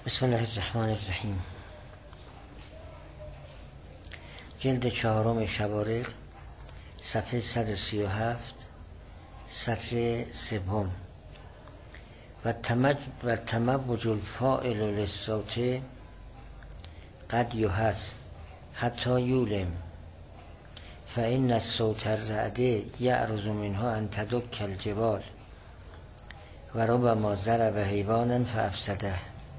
بسم الله الرحمن الرحیم. جلد 4 شوارق، صفحه 137، سطر 3. و تموج الفاعل للصوت قد یحس حتی یولم فإن الصوت الرعد یعرض منه ان تدک الجبال و ربما ضرب حیوانا فافسده.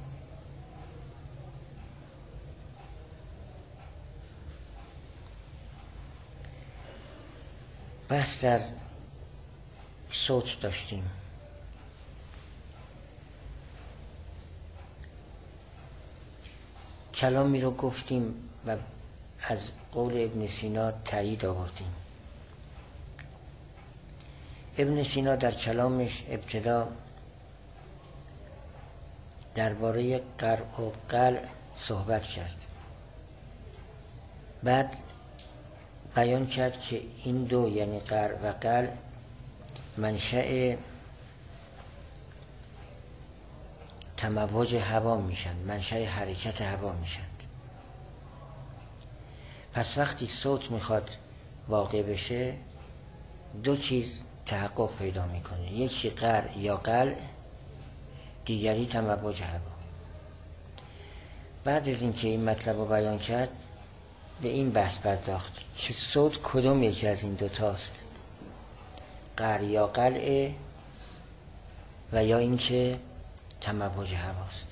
بحث در صوت داشتیم. کلامی رو گفتیم و از قول ابن سینا تایید آوردیم. ابن سینا در کلامش ابتدا درباره قرع و قلع صحبت کرد، بعد بیان کرد که این دو یعنی قرع و قلع منشأ تموج هوا میشن، منشأ حرکت هوا میشن. پس وقتی صوت میخواد واقع بشه دو چیز تحقق پیدا میکنه، یکی قرع یا قلع، دیگری تموج هوا. بعد از اینکه این مطلب رو بیان کرد به این بحث پرداخت که صوت کدوم یکی از این دوتاست، قرع یا قلع و یا اینکه تموج هواست.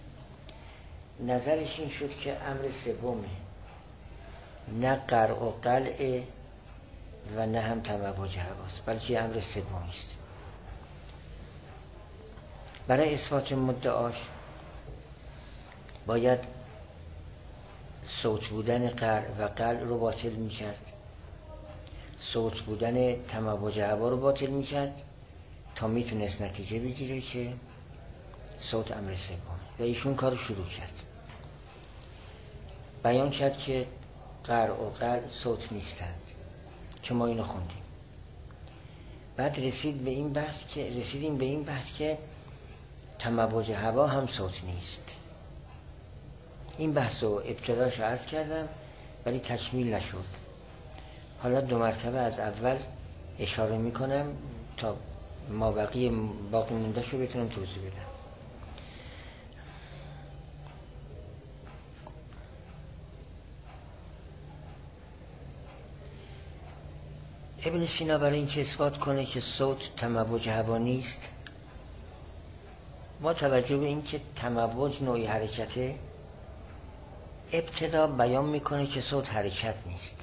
نظرش این شد که امر سومه، نه قرع و قلع و نه هم تموج هواست، بلکه امر سومی است. برای اثبات مدعاش باید صوت بودن قرع و قلع رو باطل میکرد، صوت بودن تموج هوا رو باطل میکرد تا میتونست نتیجه بگیره که صوت امر سومه. و ایشون کارو شروع کرد، بیان کرد که قرع و قلع صوت نیستند که ما اینو خوندیم. بعد رسیدیم به این بحث که تموج هوا هم صوت نیست. این بحث رو ابتداش عرض کردم ولی تکمیل نشد. حالا 2 مرتبه از اول اشاره میکنم تا باقی مونده شو بتونم توضیح بدم. ابن سینا برای اینکه اثبات کنه که صوت تموج هوا نیست، با توجه به اینکه تموج نوعی حرکته، ابتدا بیان میکنه که صوت حرکت نیست،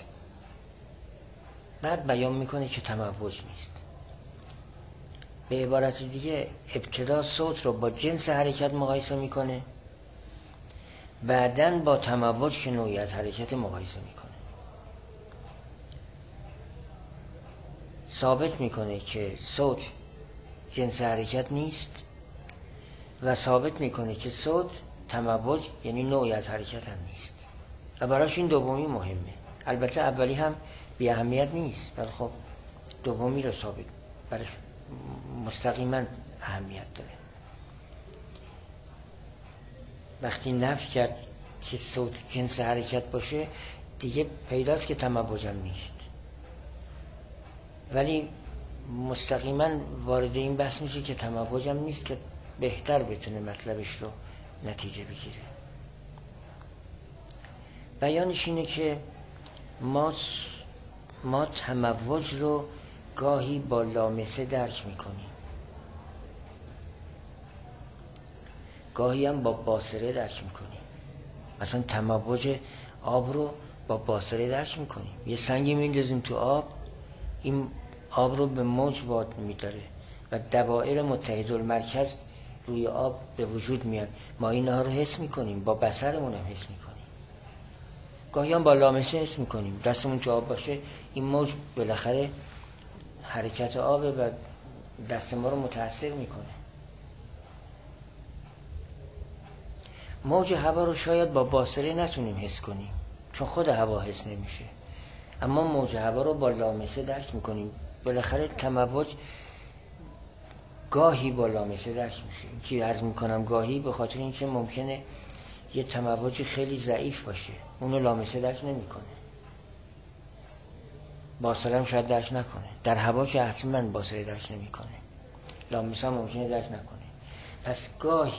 بعد بیان میکنه که تموج نیست. به عبارت دیگه ابتدا صوت رو با جنس حرکت مقایسه میکنه، بعدن با تموج که نوعی از حرکت مقایسه میکنه. ثابت میکنه که صوت جنس حرکت نیست و ثابت میکنه که صوت تموج یعنی نوعی از حرکت هم نیست. و براش این دومی مهمه. البته اولی هم بی اهمیت نیست، ولی خب دومی رو ثابت براش مستقیما اهمیت داره. وقتی نفی کرد که صوت جنس حرکت باشه دیگه پیداست که تموج هم نیست، ولی مستقیما وارد این بحث میشه که تموج هم نیست که بهتر بتونه مطلبش رو نتیجه بگیره. بیانش اینه که ما تموج رو گاهی با لامسه درک میکنیم، گاهی هم با باصره درک میکنیم. مثلا تموج آب رو با باصره درک میکنیم. یه سنگی میندازیم تو آب، این آب رو به موج واد میداره و دوائر متحدالمرکز روی آب به وجود میاد. ما اینها رو حس میکنیم، با بصرمون هم حس میکنیم. گاهی هم با لامسه حس میکنیم، دستمون تو آب باشه این موج بالاخره حرکت آبه و دست ما رو متاثر میکنه. موج هوا رو شاید با باصره نتونیم حس کنیم چون خود هوا حس نمیشه، اما موج هوا رو با لامسه درک میکنیم. بالاخره تموج گاهی با لامسه درک میشه. که عرض میکنم گاهی به خاطر اینکه ممکنه یه تموج خیلی ضعیف باشه، اونو لامسه درک نمیکنه، باصره هم شاید درک نکنه. در هوا که حتما باصره درک نمیکنه، لامسه هم ممکنه درک نکنه. پس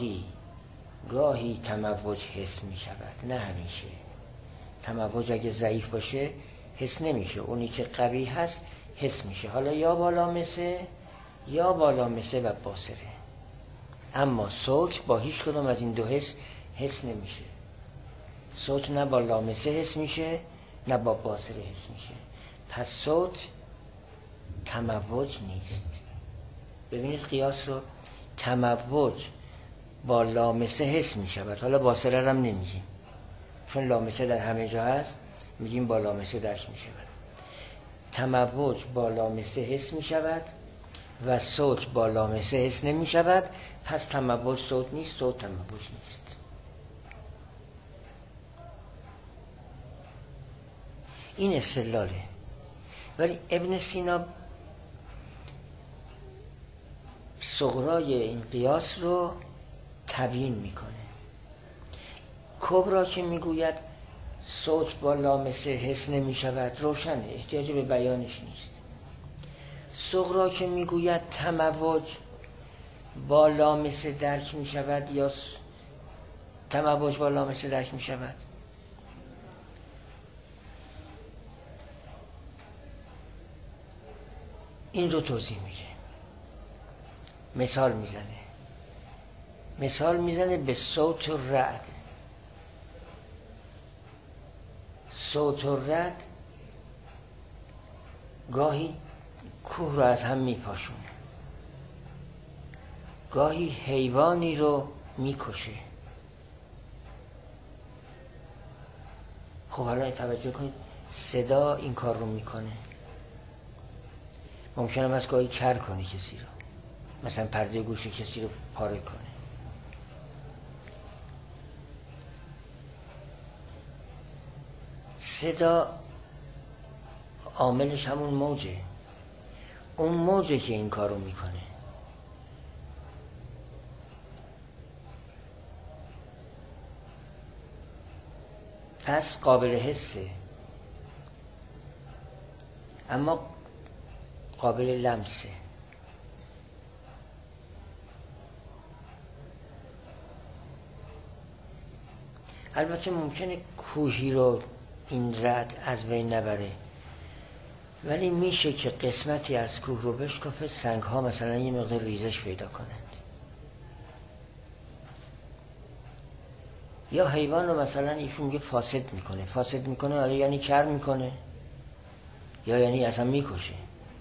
گاهی تموج حس میشود، نه همیشه. تموج اگه ضعیف باشه حس نمیشه، اونی که قوی هست حس میشه، حالا یا با لامسه یا با لامسه و باصره. اما صوت با هیچ کدوم از این دو حس نمیشه. صوت نه با لامسه حس میشه نه با باصره حس میشه. پس صوت تموج نیست. ببینید قیاس رو، تموج با لامسه حس میشود، حالا باصره هم نمیگیم چون لامسه در همه جا هست، میگیم با لامسه درک میشود. تموج با لامسه حس میشود و صوت با لامسه حس نمیشود. پس تموج صوت نیست، صوت تموج نیست. این استدلاله. ولی ابن سینا صغرای این قیاس رو تبیین میکنه. کبرا که میگوید صوت با لامسه حس نمیشود روشنه، احتیاج به بیانش نیست. صغرا که میگوید تموج با لامسه درک میشود یا تموج با لامسه درک میشود، این رو توضیح میده. مثال میزنه به صوت رعد. صوت رعد گاهی کوه رو از هم میپاشونه، گاهی حیوانی رو میکشه. خب حالا توجه کنید، صدا این کار رو میکنه. ممکنه از گاهی کر کنه کسی رو، مثلا پرده گوش کسی رو پاره کنه. صدا عاملش همون موجه، اون موجه که این کارو میکنه. پس قابل حسه، اما قابل لمسه. البته ممکنه کوهی رو این رعد از بین نبره، ولی میشه که قسمتی از کوه رو بشکافه، سنگ ها مثلا یه مقدار ریزش پیدا کنند. یا حیوان رو مثلا ایشون میگه فاسد میکنه، حالا یعنی کر میکنه یا یعنی اصلا میکشه.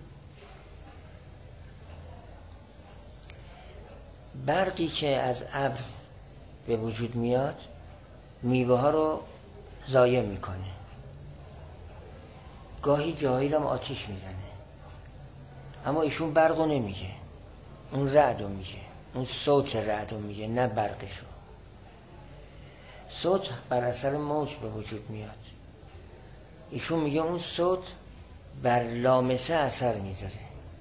برقی که از ابر به وجود میاد میوه ها رو ضایع میکنه، گاهی جاهایی هم آتیش میزنه. اما ایشون برقو نمیگه، اون رعدو میگه، اون صوت رعدو میگه، نه برقشو. صوت بر اثر موج به وجود میاد، ایشون میگه اون صوت بر لامسه اثر میذاره،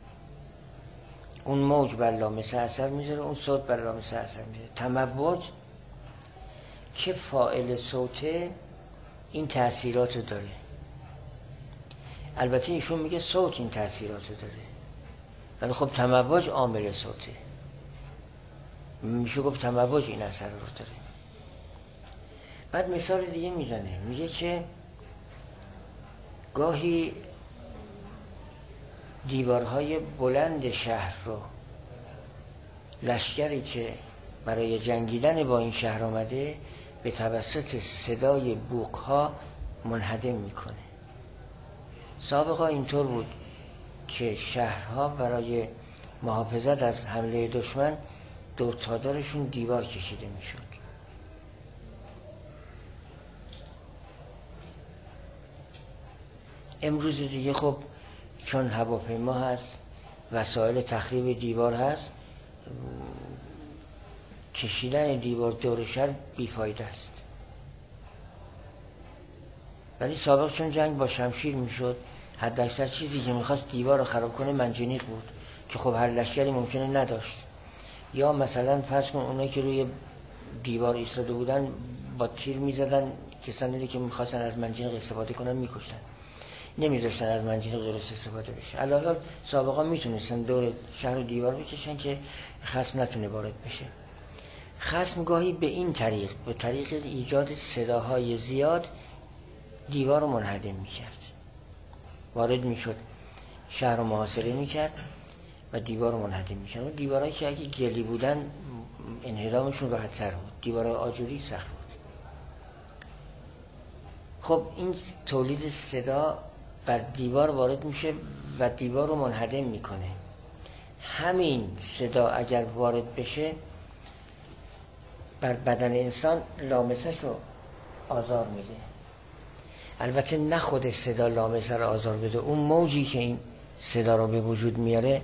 اون موج بر لامسه اثر میذاره، اون صوت بر لامسه اثر میذاره. تموج که فاعل صوته این تأثیراتو داره. البته ایشون میگه صوت این تأثیراتو داره، ولی خب تموج عامل صوته، میشه گفت تموج این اثر رو داره. بعد مثال دیگه میزنه، میگه که گاهی دیوارهای بلند شهر رو لشکری که برای جنگیدن با این شهر آمده به توسط صدای بوقها منهدم میکنه. سابقا اینطور بود که شهرها برای محافظت از حمله دشمن دور تا دورشون دیوار کشیده میشد. امروز دیگه خب چون هواپیما هست، وسایل تخریب دیوار هست، کشیدن دیوار دور شهر بیفایده است. ولی سابق چون جنگ با شمشیر میشد، حد اکثر چیزی که میخواست دیوار رو خراب کنه منجنیق بود، که خب هر لشکری ممکنه نداشت. یا مثلا فرض کن اونایی که روی دیوار ایستاده بودن با تیر میزدن کسانی که میخواستن از منجنیق استفاده کنن میکشتن، نمیذاشتن از منجنیق درست استفاده بشه. علاوه سابقا میتونستن دور شهر و دیوار بکشن که خصم نتونه وارد بشه. خصم گاهی به این طریق، به طریق ایجاد صداهای زیاد دیوار رو منهدم میکرد، وارد میشد شهر رو محاصره میکرد و دیوار رو منهدم میکرد. اون دیوارهایی که اگه گلی بودن انهدامشون راحت تر بود، دیوارهای آجوری سخت بود. خب این تولید صدا بر دیوار وارد میشه و دیوار رو منهدم میکنه. همین صدا اگر وارد بشه بر بدن انسان لامسش رو آزار میده. البته نه خود صدا لامسه رو آزار بده، اون موجی که این صدا رو به وجود میاره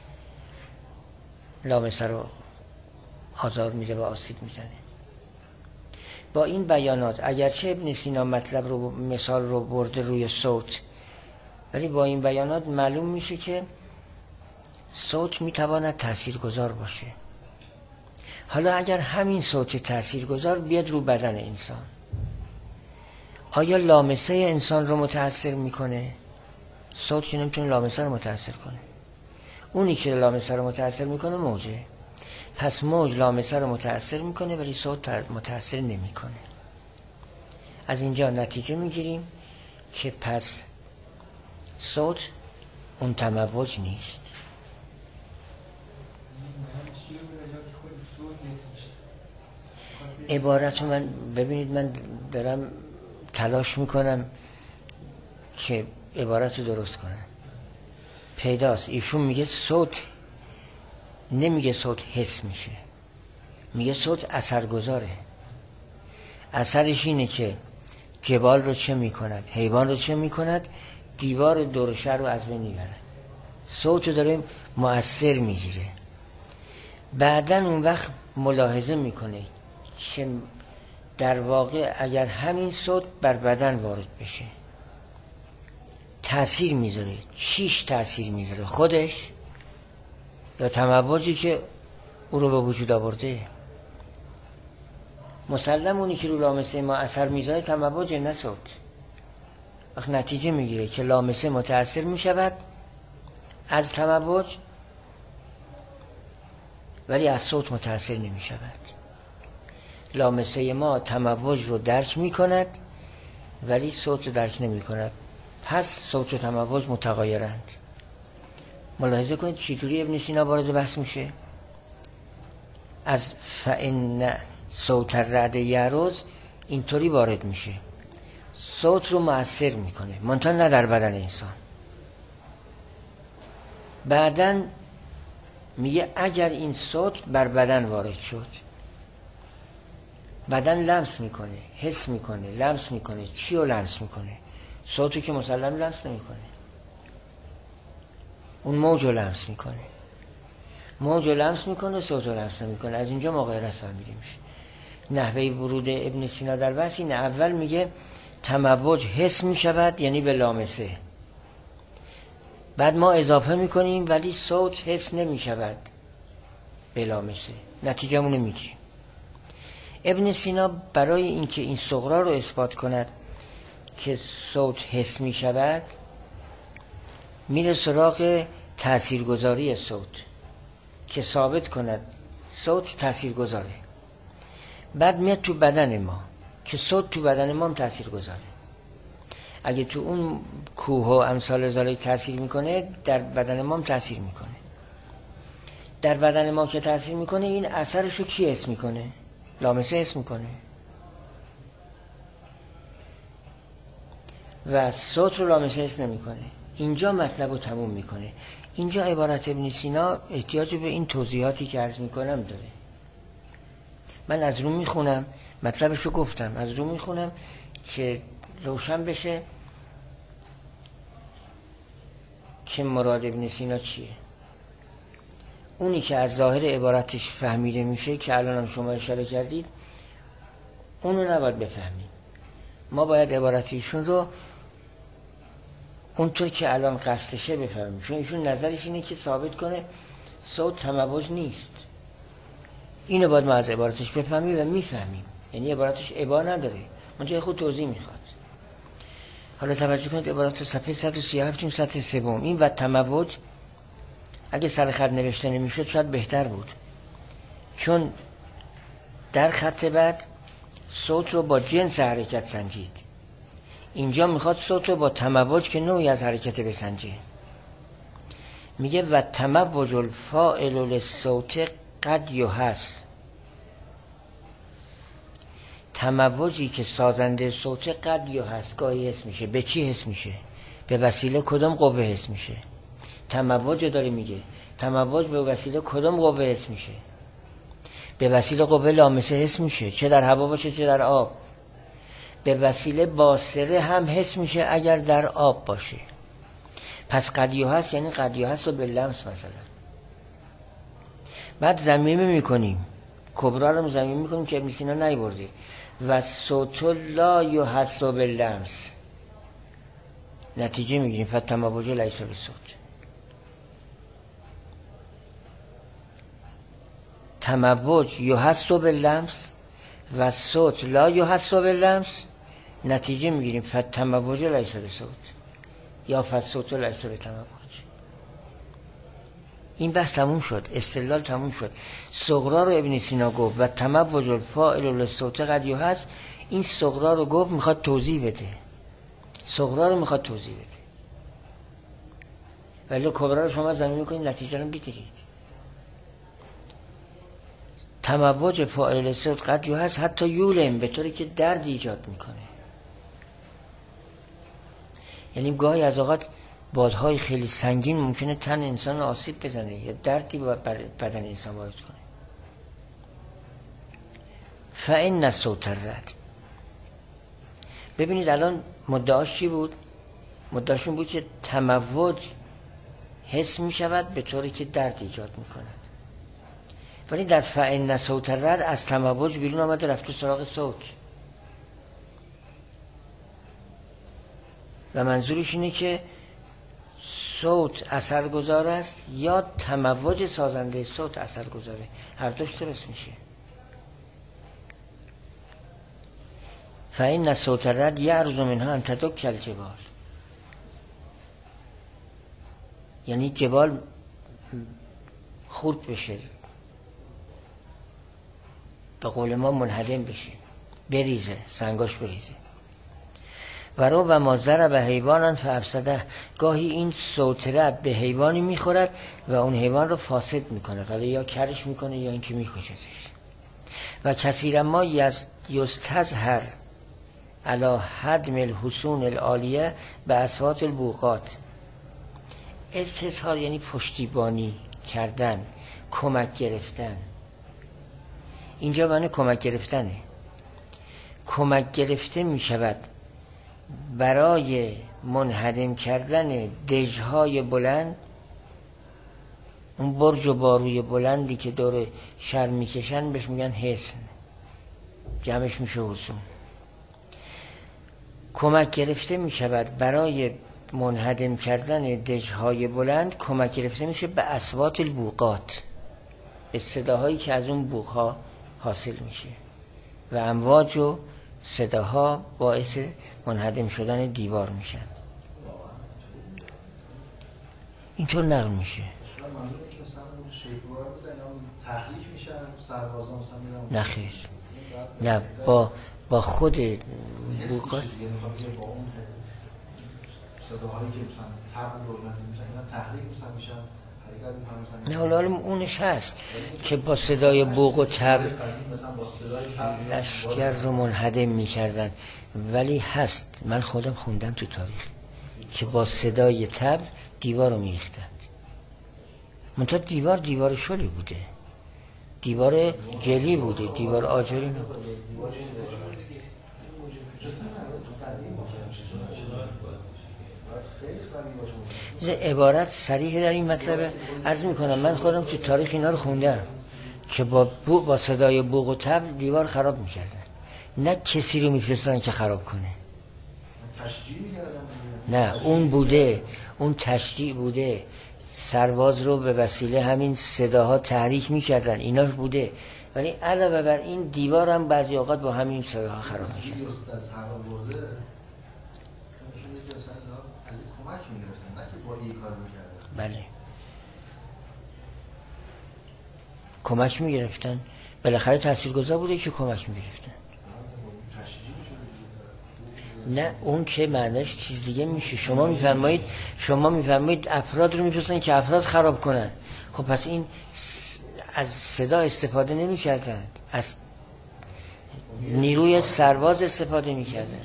لامسه رو آزار میده و آسیب میزنه. با این بیانات اگرچه ابن سینا مطلب رو مثال رو برده روی صوت، ولی با این بیانات معلوم میشه که صوت میتواند تاثیرگذار باشه. حالا اگر همین صوت تاثیرگذار بیاد رو بدن انسان، آیا لامسه انسان رو متاثر میکنه؟ صوت که نمیتونه لامسه رو متاثر کنه. اونی که لامسه رو متاثر میکنه موجه. پس موج لامسه رو متاثر میکنه ولی صوت متاثر نمیکنه. از اینجا نتیجه میگیریم که پس صوت اون تموج نیست. عبارت من ببینید، من دارم تلاش میکنم که عبارت رو درست کنم. پیداست ایشون میگه صوت، نمیگه صوت حس میشه، میگه صوت اثرگذاره. اثرش اینه که جبال رو چه میکند، حیوان رو چه میکند، دیوار دور شهر رو از بین میبرد. صوت رو داره مؤثر میگیره. بعدن اون وقت ملاحظه میکنه که در واقع اگر همین صوت بر بدن وارد بشه تأثیر میذاره. چیش تأثیر میذاره؟ خودش یا تموجی که او رو به وجود آورده؟ مسلم اونی که رو لامسه ما اثر میذاره تموج، نه صوت. وقت نتیجه میگیره که لامسه متأثر میشود از تموج ولی از صوت متأثر نمیشود. لامسه ما تموج رو درک میکند ولی صوت رو درک نمیکند. پس صوت و تموج متغایرند. ملاحظه کنید چجوری ابن سینا وارد بحث میشه. از فإن صوت الرعد یعرض اینطوری وارد میشه، صوت رو مؤثر میکنه منتها نه در بدن انسان. بعدن میگه اگر این صوت بر بدن وارد شد، بدن لمس میکنه، حس میکنه، لمس میکنه. چی رو لمس میکنه؟ صوتو که مسلم لمس نمیکنه، اون موج رو لمس میکنه. موج رو لمس میکنه، صوت رو لمس نمیکنه. از اینجا مغایرت فهمیده میشه. نحوه ورود ابن سینا در بحث اینه. اول میگه تموج حس میشود، یعنی به لامسه. بعد ما اضافه میکنیم ولی صوت حس نمیشود به لامسه. نتیجه مونه میگیریم. ابن سینا برای اینکه این صغرا رو اثبات کند که صوت حس میشود میره سراغ تاثیرگذاری صوت که ثابت کند صوت تاثیرگذاره. بعد میاد تو بدن ما که صوت تو بدن ما هم تاثیرگذاره. اگه تو اون کوه و امثال ذالک تاثیر میکنه، در بدن ما هم تاثیر میکنه. در بدن ما که تاثیر میکنه، این اثرشو کی حس میکنه؟ لامسه حس میکنه. و صوت رو لامسه حس نمیکنه. اینجا مطلب رو تموم میکنه. اینجا عبارت ابن سینا احتیاج به این توضیحاتی که عرض میکنم داره. من از رو میخونم، مطلبشو گفتم، از رو میخونم که روشن بشه که مراد ابن سینا چیه. اونی که از ظاهر عبارتش فهمیده میشه که الان هم شما اشاره کردید، اونو نباید بفهمید. ما باید عبارتیشون رو اونطور که الان قصدشه بفهمیم، چون ایشون نظرش اینه که ثابت کنه صوت تموج نیست. اینو باید ما از عبارتش بفهمیم و میفهمیم، یعنی عبارتش ابا نداره، منطقه خود توضیح میخواد. حالا توجه کنید عبارت صفحه 137 سطح سوم. این و تموج اگه سر خط نوشته نمیشد شاید بهتر بود، چون در خط بعد صوت رو با جنس حرکت سنجید، اینجا میخواد صوت رو با تموج که نوعی از حرکت بسنجه. میگه و تموج الفاعل للصوت قد یحس، تموجی که سازنده صوت قد یحس گاهی حس میشه. به چی حس میشه؟ به وسیله کدوم قوه حس میشه؟ تموج داره میگه، تموج به وسیله کدوم قوه حس میشه؟ به وسیله قوه لامسه حس میشه، چه در هوا باشه چه در آب. به وسیله باصره هم حس میشه اگر در آب باشه. پس قد یحس یعنی قد یحس رو به لمس مثلا. بعد ضمیمه میکنیم، کبرا رو ضمیمه میکنیم که ابن سینا نیورده. و صوت لا یحس باللمس، نتیجه میگیریم فتموج لیس بصوت. تموج یحس باللمس و صوت لا یحس باللمس، نتیجه میگیریم فتموج لیس بصوت یا فصوت لیس بتموج. این بحث تموم شد، استدلال تموم شد. صغرا رو ابن سینا گفت و تموج الفاعل للصوت قد یحس، این صغرا رو گفت میخواد توضیح بده، صغرا رو میخواد توضیح بده، ولی کبرا رو شما ضمیمه میکنید نتیجه رو بگیرید. تموج فاعل للصوت قد یحس حتی یولم، به طوری که درد ایجاد میکنه. یعنی گاهی از اوقات بادهای خیلی سنگین ممکنه تن انسان آسیب بزنه یا دردی بر بدن انسان وارد کنه. فإن صوت الرعد، ببینید الان مدعاش چی بود؟ مدعاش این بود که تموج حس می شود به طوری که درد ایجاد می کند، ولی در فإن صوت الرعد از تموج بیرون آمده رفته سراغ صوت. و منظورش اینه که صوت اثرگذار است یا تموج سازنده صوت اثرگذاره، هر دوش درست میشه. فإن صوت الرعد یعرض منها ان تدک الجبال، یعنی جبال خورد بشه، به قول ما منهدم بشه، بریزه، سنگاش بریزه. ورو و ما ضرب حیوانن فافسده، گاهی این صوت رعد به حیوانی میخورد و اون حیوان رو فاسد میکنه، حالا یا کرش میکنه یا اینکه میکشتش. و کثیرا ما یستظهر علی هدم الحصون العالیه به اصوات البوقات. استظهار یعنی پشتیبانی کردن، کمک گرفتن. اینجا معنی کمک گرفتنه. کمک گرفته میشود برای منهدم کردن دژهای بلند، اون برج و باروی بلندی که دور شهر میکشن بهش میگن حصن، جمعش میشه حصون. کمک گرفته میشود برای منهدم کردن دژهای بلند، کمک گرفته میشه به اصوات البوقات، به صداهایی که از اون بوقها حاصل میشه و امواج و صداها باعث منهدم شدن دیوار میشن. اینطور نقل میشه. نه خیر، نه با خود بوقات نه، حالا اونش هست که با صدای بوق و تبل لشکر رو منهدم میکردن، ولی هست، من خودم خوندم تو تاریخ که با صدای تبل دیوار رو میریختن. منتها دیوار شلی بوده، دیوار جلی بوده، دیوار آجری نبوده. عبارت صریح در این مطلب عرض میکنم، من خودم تو تاریخ اینا رو خوندم که با صدای بوق و تبل دیوار خراب میکردن، نه کسی رو میفرستن که خراب کنه. نه اون بوده، اون تشریع بوده، سرباز رو به وسیله همین صداها تحریک میکردن، ایناش بوده. ولی علاوه بر این دیوار هم بعضی اوقات با همین صداها خراب میشه. بله کمک میگرفتن، بالاخره تاثیرگذار بوده که کمک میگرفتن. نه اون که معنیش چیز دیگه میشه. شما میفرمایید افراد رو میفرستن که افراد خراب کنن. خب پس این از صدا استفاده نمیکردن، از نیروی سرباز استفاده میکردن.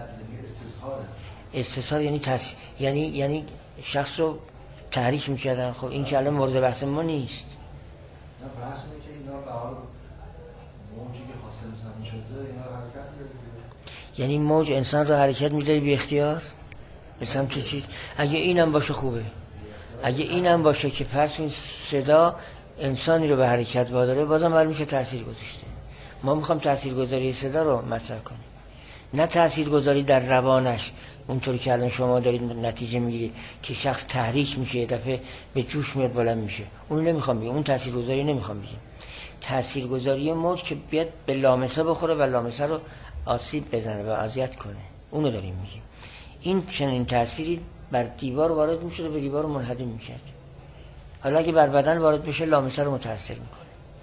استثار یعنی یعنی شخص رو تحریک میکردن. خب این که الان مورد بحث ما نیست. نه بحث اینه که اینا به حال موجی که خاصه انسان میشده اینا رو حرکت میده. یعنی موج انسان رو حرکت میده بی اختیار به سمت چیز. اگه اینم باشه خوبه، اگه اینم باشه که فرض کنید صدا انسانی رو به حرکت واداره، بازم معلوم میشه تاثیر گذاشته. ما میخوام تاثیرگذاری صدا رو مطرح کنیم، نه تاثیرگذاری در روانش، اونطوری که الان شما دارید نتیجه میگیرید که شخص تحریک میشه، یه دفعه به جوش میاد بلند میشه. اون نمیخوام بگم، اون تاثیرگذاری نمیخوام بگم. تاثیرگذاری موج که بیاد به لامسه بخوره و لامسه رو آسیب بزنه و اذیت کنه، اونو داریم میگیم. این چنین تأثیری بر دیوار وارد میشه و به دیوار رو منهدم میکرد. حالا اگه بر بدن وارد بشه لامسه رو متاثر میکنه.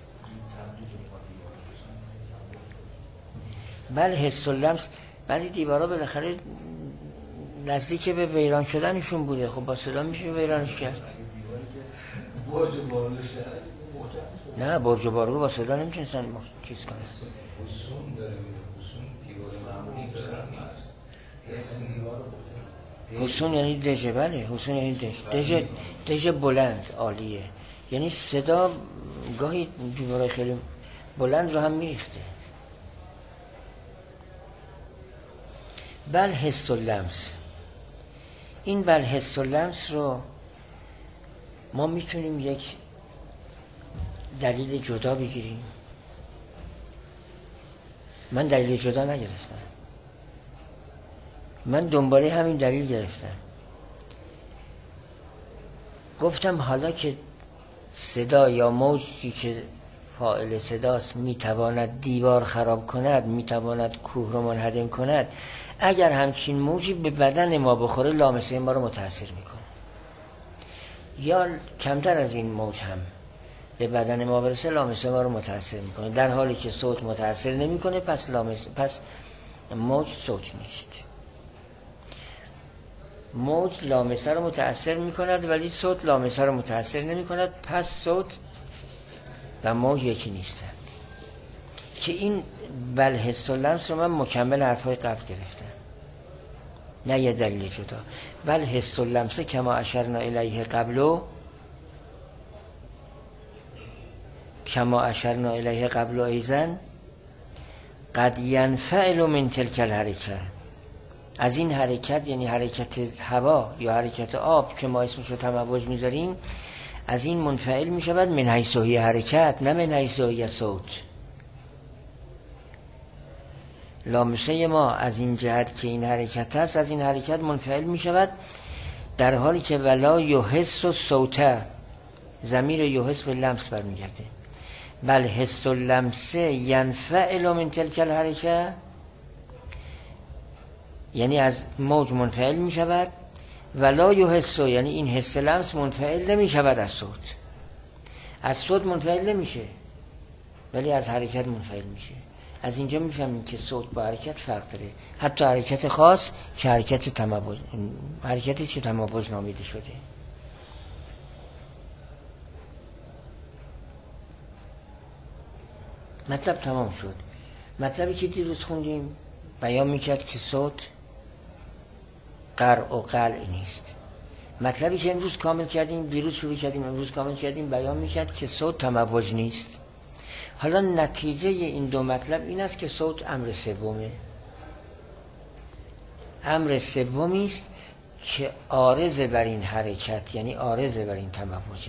بله حس و لمس. بعضی دیوارا بالاخره نزدیک به ویران شدنشون بوده، خب با صدا میشه ویرانش کرد. نه برج و بارو با صدا نمیتونستن چیز کنن. حصون داره میده، حصون دیوار معمولی داره نیست. حصون یعنی دژه. بله حصون یعنی دژه بلند عالیه، یعنی صدا گاهی دیوارای خیلی بلند رو هم میریخته. بل حس و لمس. این بل حس و لمس رو ما میتونیم یک دلیل جدا بگیریم. من دلیل جدا نگرفتم، من دنباله همین دلیل گرفتم. گفتم حالا که صدا یا موجی که فاعل صداست میتواند دیوار خراب کند، میتواند کوه رو منهدم کند، اگر همچین موجی به بدن ما بخوره لامسه ما رو متاثر میکنه، یا کمتر از این موج هم به بدن ما برسه لامسه ما رو متاثر میکنه، در حالی که صوت متاثر نمیکنه. پس موج صوت نیست. موج لامسه رو متاثر میکند ولی صوت لامسه رو متاثر نمیکند. پس صوت و موج یکی نیستند. که این بل حس و لمس رو من مکمل حرفای قبل گرفتم، نه یه دلیل جدا. بل حس و لمس کما اشرنا الیه قبل ایزن قد ینفعل من تلک الحرکه. از این حرکت، یعنی حرکت هوا یا حرکت آب که ما اسمش رو تموج میذاریم، از این منفعل میشود من حیث هی حرکت، نه من حیث هی صوت. لامسه ما از این جهت که این حرکت هست، از این حرکت منفعل میشود، در حالی که ولا یحس و صوته، ضمیر یحس به لمس برمیگرده. بل حس و لمسه ینفعل من تلک الحرکه، یعنی از موج منفعل می شود. ولا یحس، یعنی این حس لمس منفعل نمی شود از صوت. از صوت منفعل نمیشه ولی از حرکت منفعل میشه. از اینجا میفهمیم که صوت با حرکت فرق داره، حتی حرکت خاص که حرکتی که تموج نامیده شده. مطلب تمام شد. مطلبی که دیروز خوندیم بیان میکرد که صوت قرع و قلع نیست. مطلبی که امروز کامل کردیم، دیروز شروع کردیم امروز کامل کردیم، بیان میکرد که صوت تموج نیست. حالا نتیجه این دو مطلب این است که صوت امر سومه. امر سومی است که عارض بر این حرکت، یعنی عارض بر این تموجه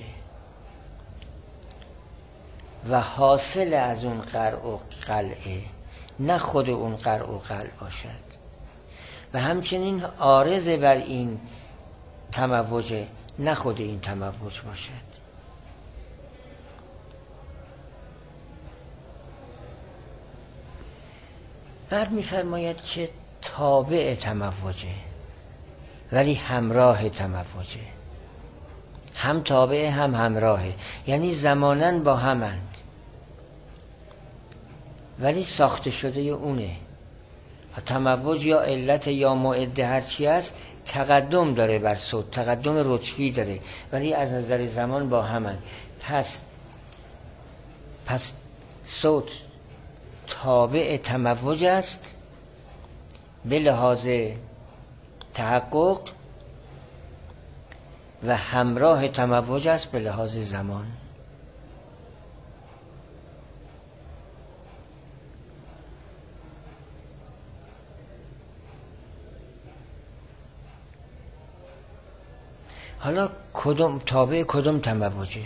و حاصل از اون قرع و قلعه، نه خود اون قرع و قلع باشد. و همچنین عارض بر این تموج، نه خود این تموج باشد. بعد می‌فرماید که تابع تموجه ولی همراه تموجه، هم تابع هم همراهه، یعنی زماناً با همند ولی ساخته شده اونه. تموج یا علت یا معده هرچی هست تقدم داره بر صوت، تقدم رتبی داره، ولی از نظر زمان با همند. پس صوت تابع تموج است به لحاظ تحقق و همراه تموج است به لحاظ زمان. حالا تابع کدوم تموجه؟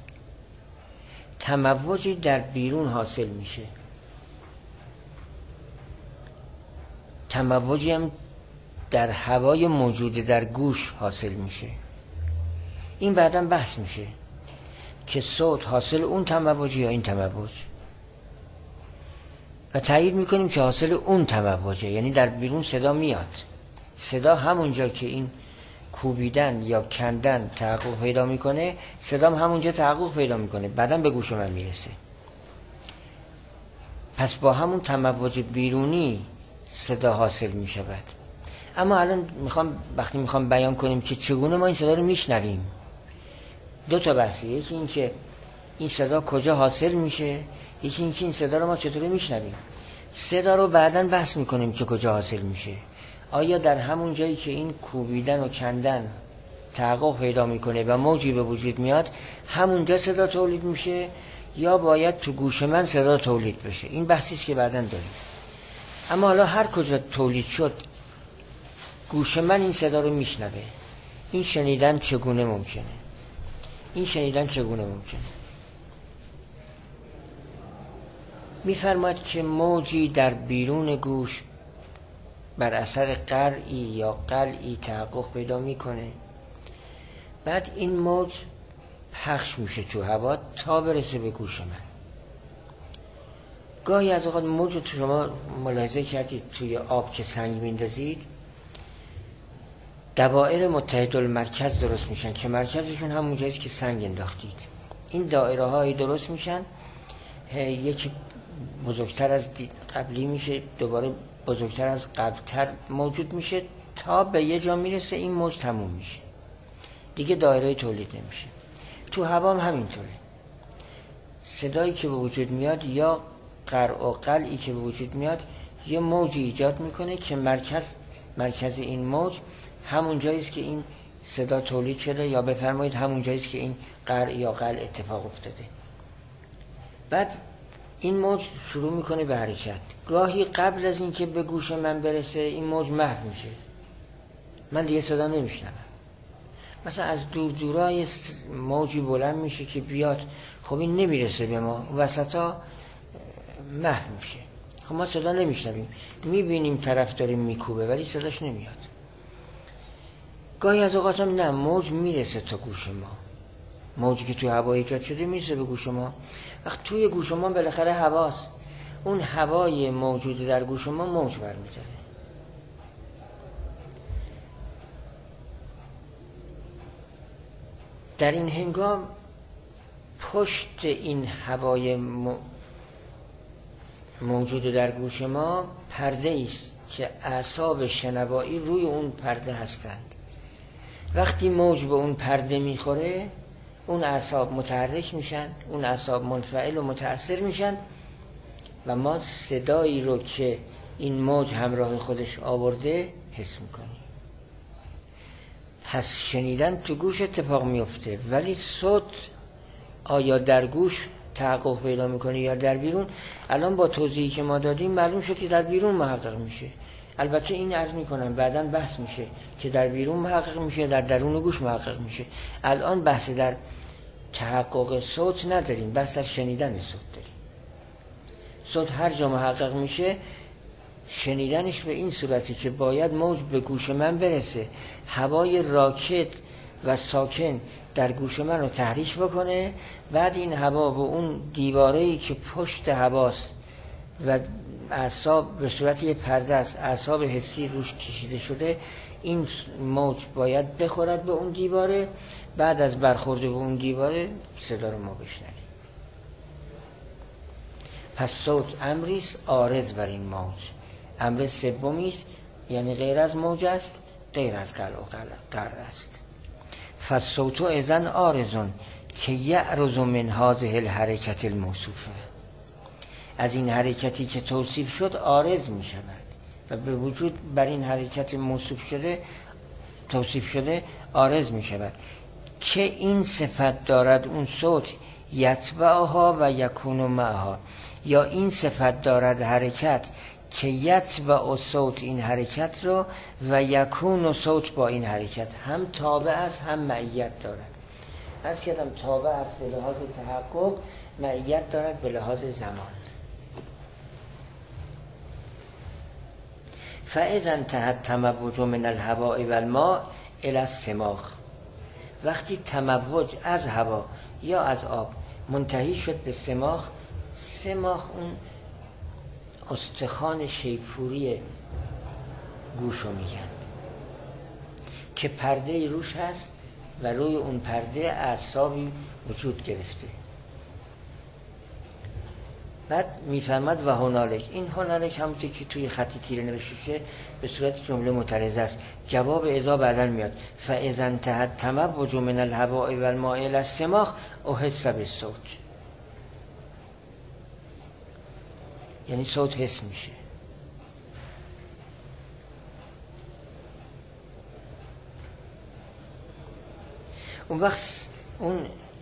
تموجی در بیرون حاصل میشه، تموجی هم در هوای موجود در گوش حاصل میشه. این بعداً بحث میشه که صوت حاصل اون تموج یا این تموج، و تایید میکنیم که حاصل اون تموجه، یعنی در بیرون صدا میاد. صدا همونجا که این کوبیدن یا کندن تحقق پیدا میکنه، صدا همونجا تحقق پیدا میکنه، بعداً به گوش من میرسه. پس با همون تموج بیرونی صدا حاصل میشود. اما الان وقتی میخوام بیان کنیم که چگونه ما این صدا رو میشنویم، دو تا بحثه. یکی این که این صدا کجا حاصل میشه، یکی این که این صدا رو ما چطوری میشنویم. صدا رو بعداً بحث میکنیم که کجا حاصل میشه. آیا در همون جایی که این کوبیدن و کندن تحقق پیدا میکنه و موجی به وجود میاد همونجا صدا تولید میشه، یا باید تو گوش من صدا تولید بشه؟ این بحثی است که بعداً داریم. اما حالا هر کجا تولید شد گوش من این صدا رو میشنوه. این شنیدن چگونه ممکنه؟ میفرماید که موجی در بیرون گوش بر اثر قرعی یا قلعی تحقق پیدا میکنه، بعد این موج پخش میشه تو هوا تا برسه به گوش من. گاهی از اوقات موج رو شما ملاحظه کردید توی آب که سنگ میندازید، دوائر متحدالمرکز درست میشن که مرکزشون همون جاییست که سنگ انداختید. این دایره هایی درست میشن، یکی بزرگتر از قبلی میشه، دوباره بزرگتر از قبلتر موجود میشه تا به یه جا میرسه این موج تموم میشه، دیگه دایره تولید نمیشه. تو هوا هم همینطوره. صدایی که به وجود میاد یا قرع و قلعی که به وجود میاد یه موجی ایجاد میکنه که مرکز این موج همون جاییست که این صدا تولید شده، یا بفرمایید همون جاییست که این قرع یا قلع اتفاق افتاده. بعد این موج شروع میکنه به حرکت. گاهی قبل از این که به گوش من برسه این موج محو میشه، من دیگه صدا نمیشنوم. مثلا از دورای موجی بلند میشه که بیاد، خب این نمیرسه به ما، وسطا محو میشه، خب ما صدا نمیشنویم، میبینیم طرف داره میکوبه ولی صداش نمیاد. گاهی از اوقات هم نه، موج میرسه تا گوش ما، موجی که توی هوا ایجاد شده میرسه به گوش ما. وقت توی گوش ما بالاخره هواست، اون هوای موجود در گوش ما موج برمی‌داره. در این هنگام پشت این هوای موجود در گوش ما پرده است که اعصاب شنوایی روی اون پرده هستند. وقتی موج به اون پرده میخوره اون اعصاب متحرک میشن، اون اعصاب منفعل و متأثر میشن و ما صدایی رو که این موج همراه خودش آورده حس میکنیم. پس شنیدن تو گوش اتفاق میفته، ولی صوت آیا در گوش تحقق پیدا میکنه یا در بیرون؟ الان با توضیحی که ما دادیم معلوم شد که در بیرون محقق میشه. البته این عرض میکنم بعداً بحث میشه که در بیرون محقق میشه، در درون گوش محقق میشه. الان بحث در تحقق صوت نداریم، بحث در شنیدن صوت داریم. صوت هر جا محقق میشه شنیدنش به این صورتی که باید موج به گوش من برسه، هوای راکد و ساکن در گوش من رو تحریک بکنه، بعد این هوا به اون دیواره‌ای که پشت هواست و اعصاب به صورت یه پرده است، اعصاب حسی روش کشیده شده، این موج باید بخورد به اون دیواره، بعد از برخورد به اون دیواره صدا رو ما بشنویم. پس صوت امریست عارض بر این موج، امر سومیست، یعنی غیر از موج است، غیر از قرع است. فالصوت اذن عارضون که یعرض من هذه الحرکت الموصوفه، از این حرکتی که توصیف شد عارض می شود و به وجود بر این حرکت توصیف شده عارض می شود که این صفت دارد اون صوت یتبعها و یکون معها، یا این صفت دارد حرکت که یتبع صوت این حرکت رو و یکون صوت با این حرکت هم تابع است هم معیت دارد. از کردم تابع است به لحاظ تحقق، معیت دارد به لحاظ زمان. فاذا انتهت تموج من الهواء والماء الى السماخ، وقتی تموج از هوا یا از آب منتهی شد به سماخ، سماخ اون استخوان شیپوری گوشو میگن که پرده روش هست و روی اون پرده اعصابی وجود گرفته. بعد میفهمد و هنالک، این هنالک همونطور که توی خطی تیره نوشته شده به صورت جمله معترضه است، جواب اذا بعداً میاد. فاذا انتهت تموج من الهواء والماء الى السماخ احس بالصوت، یعنی صوت حس میشه. اون وقت اون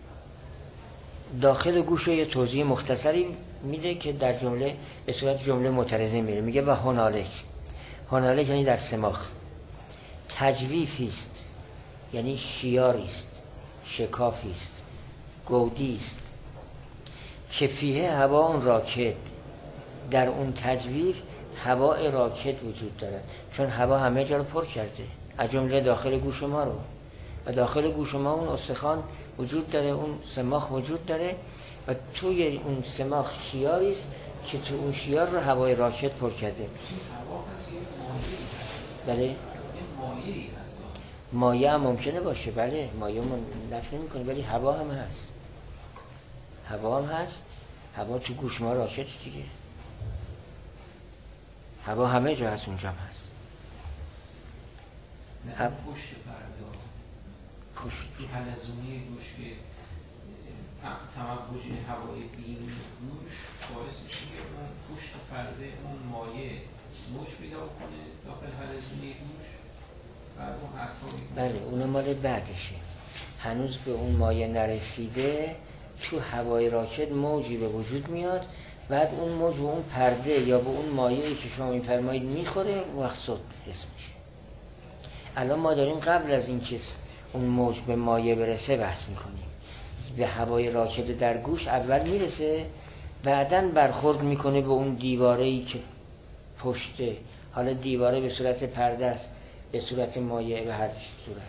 داخل گوش رو یه توضیح مختصری میده که در جمله به صورت جمله معترضه میره. میگه و هنالک، هنالک یعنی در سماخ، تجویفی است، یعنی شیاری است، شکافی است، گودی است که فیه هوا اون راکد، در اون تجویف هوا راکد وجود داره، چون هوا همه جا رو پر کرده از جمله داخل گوش ما رو، و داخل گوش ما اون استخوان وجود داره، اون سماخ وجود داره و توی اون سماخ شیاری است که تو اون شیار رو هوای راکد پر کرده. هوا هست یه مایعی هست. بله؟ یه مایعی هست. مایع هم ممکنه باشه، بله، مایع من نفی نمی‌کنه، ولی هوا هم هست. هوا هم هست. هوا تو گوش ما راکد دیگه. هوا همه جا هست، اونجا هم هست. نه پشت پرده، پشت تو حلزونی گوش که تموج هوای بیرون گوش باعث میشه که اون پشت پرده اون مایع موج پیدا کنه داخل حلزونی گوش، بعد اون اعصابی. بله، اون مال بعدشه، هنوز به اون مایع نرسیده، تو هوای راکد موجی به وجود میاد، بعد اون موج به اون پرده یا به اون مایعی که شما میفرمایید میخوره، وقت صوت حس میشه. الان ما داریم قبل از این که اون موج به مایع برسه بحث میکنیم. به هوای راکد در گوش اول میرسه، بعدن برخورد میکنه به اون دیواره‌ای که پشته، حالا دیواره به صورت پرده است، به صورت مایع، به هر صورت.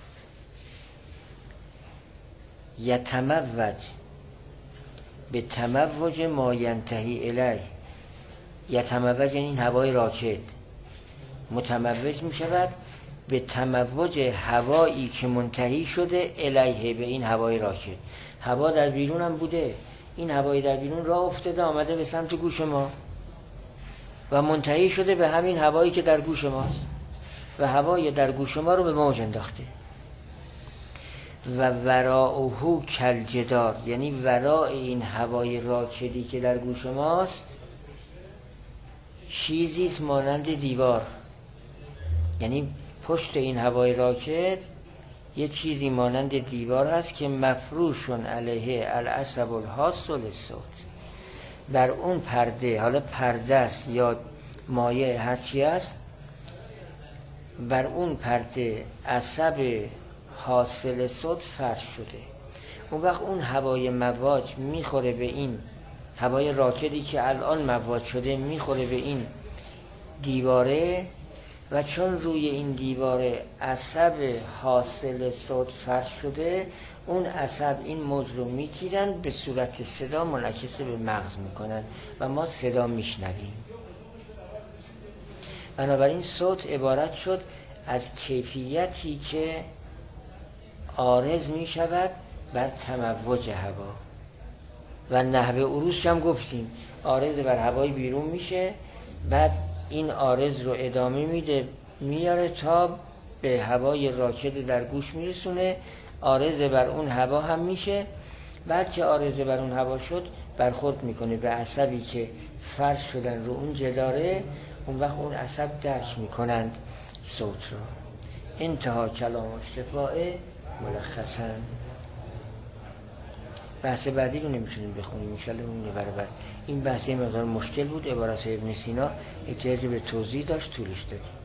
یتموج به تموج ما ینتهی الیه، یتموج یعنی این هوای راکد متموج می شود به تموج هوایی که منتهی شده الیه، به این هوای راکد. هوا در بیرون هم بوده، این هوای در بیرون راه افتاده آمده به سمت گوش ما و منتهی شده به همین هوایی که در گوش ماست و هوای در گوش ما رو به موج انداخته. و وراءه کالجدار، یعنی ورای این هوای راکدی که در گوش ماست چیزیست مانند دیوار، یعنی پشت این هوای راکد یه چیزی مانند دیوار هست که مفروشون علیه العصب الحاس للصوت، بر اون پرده، حالا پرده است یا مایع هرچی است، بر اون پرده عصب حاصل صوت فرش شده. اون وقت اون هوای مواج میخوره به این هوای راکدی که الان مواج شده، میخوره به این دیواره و چون روی این دیواره عصب حاصل صوت فرش شده، اون عصب این موج رو میگیرن به صورت صدا منعکس به مغز میکنن و ما صدا میشنویم. بنابراین صوت عبارت شد از کیفیتی که عارض میشود بر تموج هوا و نحوه عروضش هم گفتیم عارض بر هوای بیرون میشه، بعد این عارض رو ادامه میده میاره تا به هوای راکد در گوش میرسونه، عارض بر اون هوا هم میشه، بعد که عارض بر اون هوا شد برخورد میکنه به عصبی که فرش شدن رو اون جداره، اون وقت اون عصب درک میکنند صوت رو. انتها کلام الشفاء ملخصا. بحث بعدی رو نمیتونیم بخونیم انشالله اون برابر. این بحث مقدار مشکل بود، عبارت ابن سینا احتیاج به توضیح داشت، طولش دادیم.